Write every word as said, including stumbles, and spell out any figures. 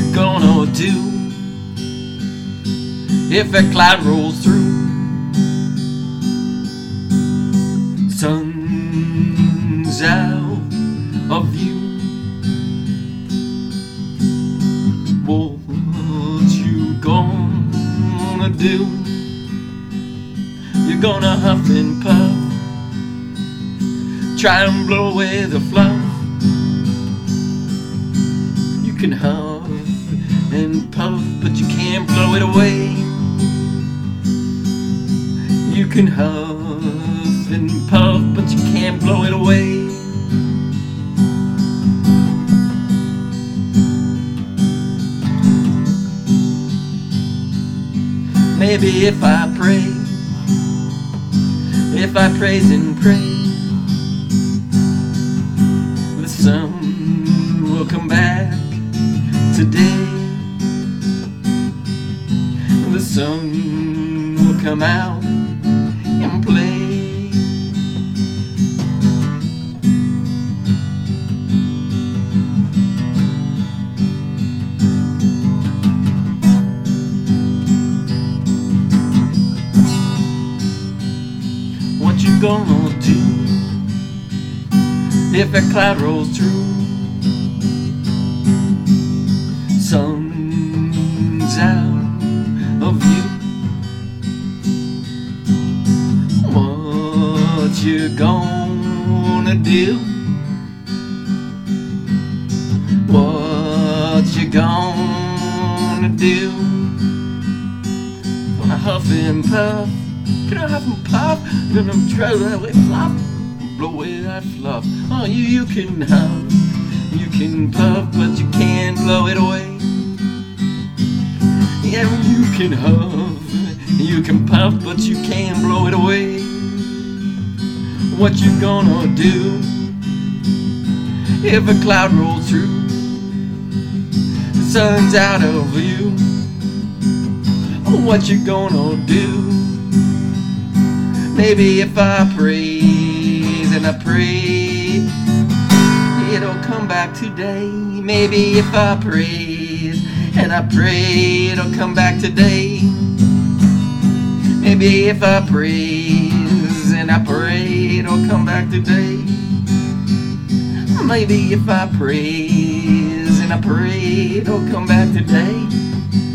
you gonna do if a cloud rolls through? Sun's out of view. What you gonna do? You're gonna huff and puff, try and blow away the fluff. You can huff and puff, but you can't blow it away. You can huff and puff, but you can't blow it away. Maybe if I pray, if I praise and pray, the sun will come back today. The sun will come out and play. What you gonna do if a cloud rolls through? Sun's out of view. What you gonna do? What you gonna do? Gonna huff and puff, gonna huff and puff, gonna throw that away fluff, blow away that fluff. Oh, you, you can huff, you can puff, but you can't blow it away. Yeah, you can huff, you can puff, but you can't blow it away. What you gonna do if a cloud rolls through? The sun's out of view. What you gonna do? Maybe if I praise and I pray, it'll come back today. Maybe if I praise and I pray, it'll come back today. Maybe if I praise and I pray, it'll come back today. Maybe if I praise and I pray, it'll come back today.